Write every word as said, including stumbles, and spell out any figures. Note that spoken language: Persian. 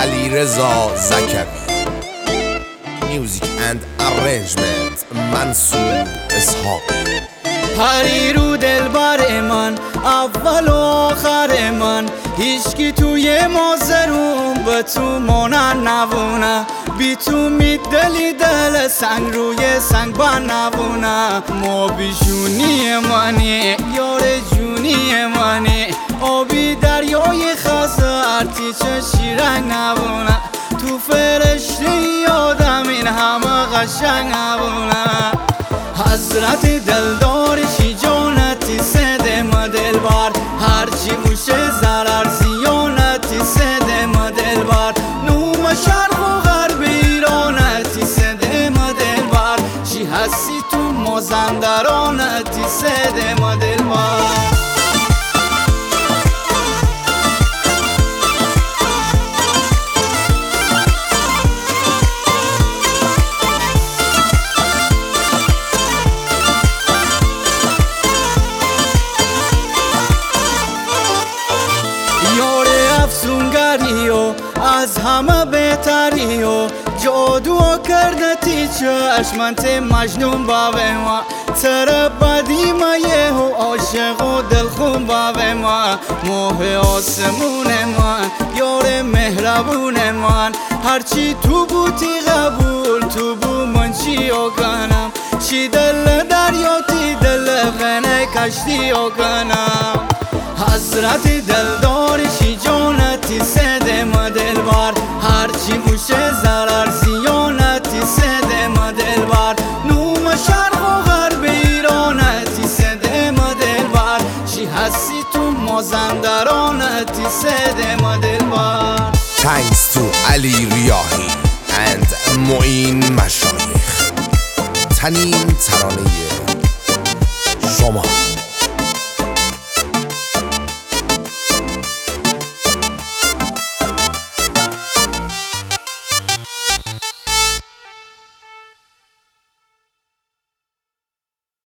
علیرضا زکری. میوزیک اند ارنجمنت منصور اسحاقی. پری رو دلبر من، اول و آخر من، هیچکی توی مازرون به تو مانن نبونه. بی تو میدلی دل سنگ روی سنگ با نبونه. ما بیشونی منی یار جونی منی، آبی دریای خزر تیچه شیرنگ نبونه. تو فرشته آدم این همه قشنگ نبونه. حضرت دلدارشی جانتی سدم دلبر، هرچی موشه ضرر زیانتی سدم دلبر. نوم شرق و غرب ایرانتی سدم دلبر، چی هستی تو مازندرانتی سدم دلبر. افسونگری و از همه بهتری و جادو کرده تی چشمنت مجنون باوه ما. تر بدی ما یه و عاشق و دلخون باوه ما. ماه آسمون من یار مهربون من، هرچی تو بوتی قبول تو بو من چی کنم. چی دل دریاتی دل غنه کشتی کنم. حضرت دلدارشی جانتی سدم دلبر، هرچی موشه ضرر زیانتی سدم دلبر. نوم شرق و غرب ایرانتی سدم دلبر، چی هستی تو مازندرانتی سدم دلبر. Thanks to علی ریاحی and معین مشایخ. تنین ترانه شما.